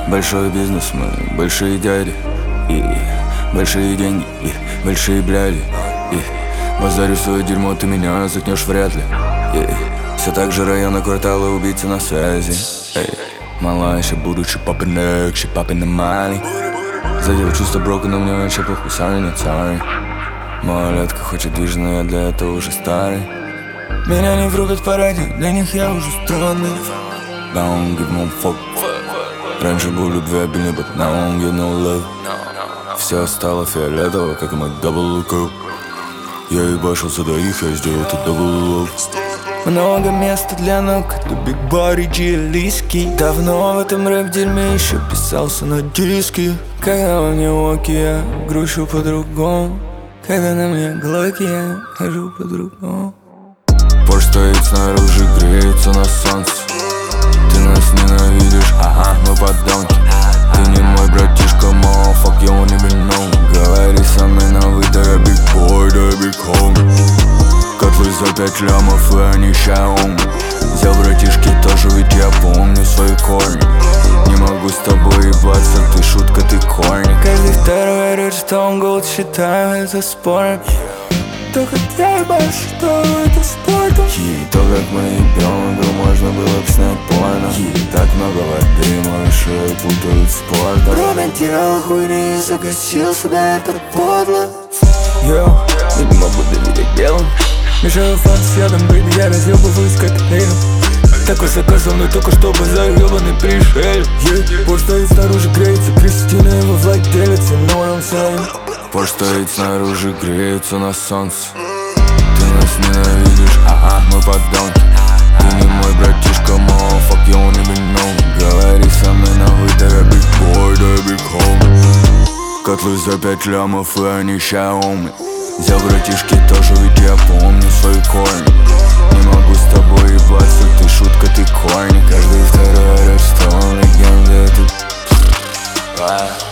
Большой бизнес, мы большие дяди, и большие деньги, и большие бляди, и базарю свое дерьмо, ты меня заткнешь вряд ли. Все так же района, кварталы, убийцы на связи. Малая еще будучи poppin' egg, she poppin' the money. Задел чувство брока, но мне вообще похуй, sorry, not sorry. Малолетка хочет движ, но я для этого уже старый. Меня не врубят по радио, для них я уже странный. Don't give no fuck. Раньше был любвеобильный, but now I don't get no love. Все стало фиолетово, как и мой double cup. Я ебашился до их, я сделал это double love. Много места для ног, это big body джелиски. Давно в этом рэп-дерьме еще писался на диски. Когда во мне оки, я грущу по-другому. Когда на мне глоки, я хожу по-другому. Порш стоит снаружи, греется на солнце. Ты нас ненавидишь, ага, мы подонки. Ты не мой братишка, motherfuck, you won't even know. Говори со мной на вы, да я big boy, да я big homie. Котлы за 5 лямов, и они Xiaomi. Взял братишки тоже, ведь я помню свои корни. Не могу с тобой ебаться, ты шутка, ты корни. Каждый второй речь, что он голод, считаю это спором. Только я ебашу, что это спортом. То, как мы ебем игру, можно было бы снять порно. Так много воды, малыши путают спорт. Робин делал хуйни и загасился, да это подло. Йоу, я не могу доверять делам. Мешаю факт с ядом, бэйби, я разъебываю с коктейлем. Такой заказал, но только что базар ебаный пришель. Порш стоит снаружи, греется, Кристина его владелица, know what I'm saying. Порш стоит снаружи, греется на солнце. Ты нас ненавидишь, ага, мы подонки. Ты не мой братишка, motherfuck, you won't even know. Говори со мной на вы, да я big boy, да я big homie. Котлы за 5 лямов, и они Xiaomi. Взял братишки тоже, ведь я помню свои корни. Не могу с тобой ебаться, ты шутка, ты корни. Каждый второй рэп, что он легенда, это...